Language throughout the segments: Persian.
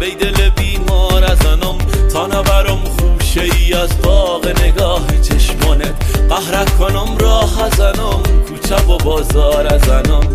بی دل بیمار ازنم، تا نبرم خوشه ای از باغ نگاه چشمانت، قهر کنم راه ازنم، کوچه و بازار ازنم.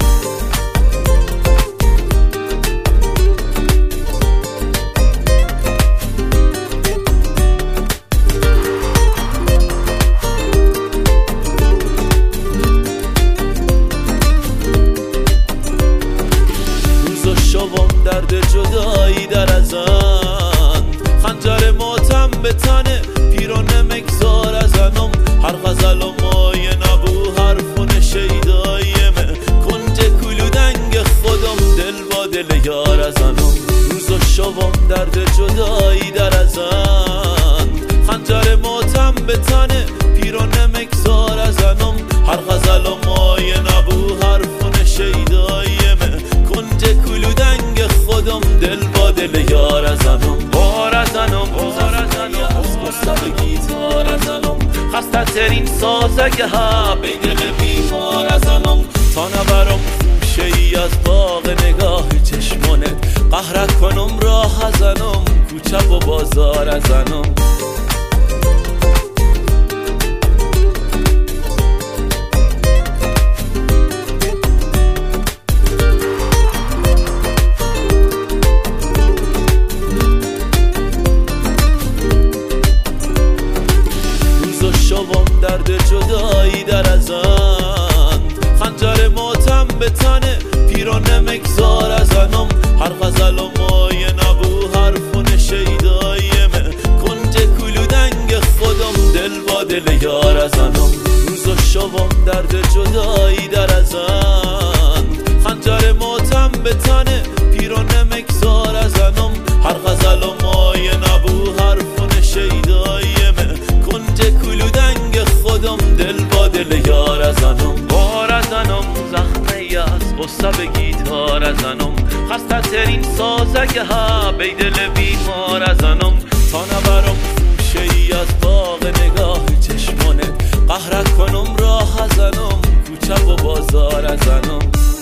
شوم درد جدایی در ازن، خنجر ماتم به تنه پیرانه مگذار ازنم، هر غزل و مایه نبو حرفون شیداییمه، کنج کلودنگ خودم دل با دل یار ازنم. روزو شوم درد جدایی در ازن، خنجر ماتم به تنه پیرانه مگذار ازنم، هر غزل و مایه نبو حرفون شیداییمه، کنج کلودنگ خودم دل با دل یار ازنم. بار ازنم از قصه به گیتار ازنم، خسته ترین سازگه ها بی دل بیمار ازنم، تا نبرم خوشه ای از باغ نگاه چشمانت، قهر کنم راه ازنم، کوچه و بازار ازنم. شوم درد جدایی در ازن، خنجر ماتم به تنه پیرانه مگذار ازنم، هر غزل و مایه نبو حرفون شیداییمه، کنج کلودنگ خودم دل با دل یار ازنم. روزو شوم درد جدایی در ازن، خنجر ماتم به تنه پیرانه مگذار ازنم، هر غزل و مایه نبو حرفون شیداییمه، کنج کلودنگ خودم دل با دل یار ازنم. بار ازنم زخمه از قصه به گیتار ازنم، خسته ترین سازگه ها بی دل بیمار ازنم، تا نبرم خوشه ای از باغ نگاه چشمانت، قهر کنم راه ازنم، کوچه و بازار ازنم.